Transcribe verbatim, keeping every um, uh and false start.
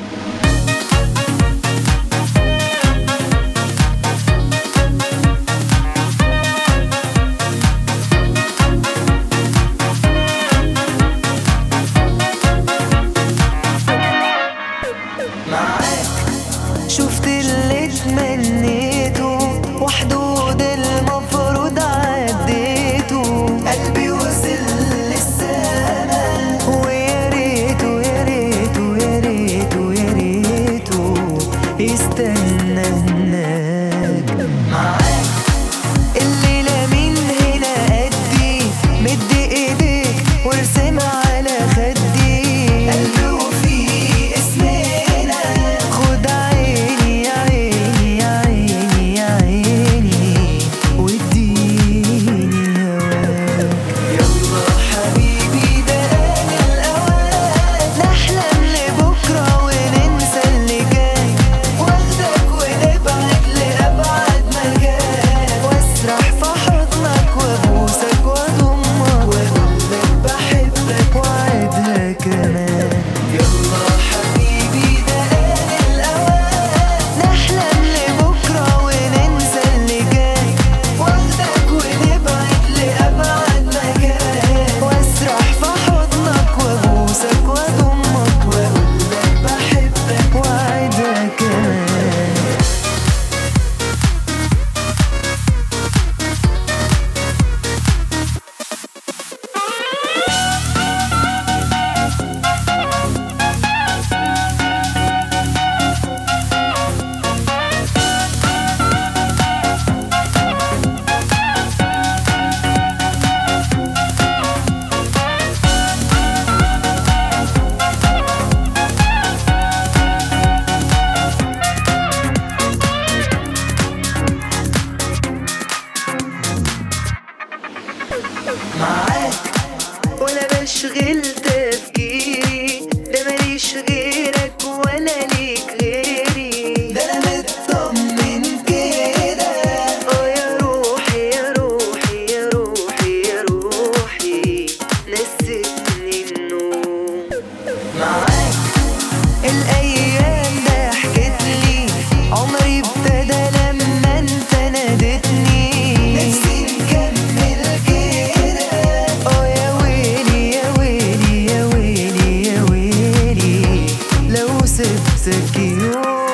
شفت اللي تمنيته وحدود المفروض عديته، قلبي وصل للسما ويا ريته يا ريته يا ريته يا ريته يستنى هناك معاك. الليلة من هنا قدي، مد ايديك وارسم على خدي، قلبي وفيه اسمنا، خد عيني يا عيني يا عيني يا عيني واديني هواك. يلا حبيبي ده آن الأوان، نحلم لبكرة وننسى اللي جاي، واخدك ونبعد لأبعد مكان، واسرح في حضنك وابوسك واضمك واقولك بحبك وعدها كمان. يلا حبيبي ده آن الأوان، نحلم لبكرة وننسى اللي جاي، واخدك ونبعد لأبعد مكان، واسرح في حضنك وابوسك واضمك واقولك بحبك وعدها كمان. معاك ولا بشغل تفكيري، ده ماليش غيرك ولا ليك غيري، ده انا مطمن كده. اه يا روحي يا روحي يا روحي يا روحي نسيتني النوم. معاك الايام ضحكت لي، عمري ابتدى لما انت نادتني، نفسي نكمل كده. اه يا ويلي يا ويلي يا ويلي يا ويلي لو سبتك يوم.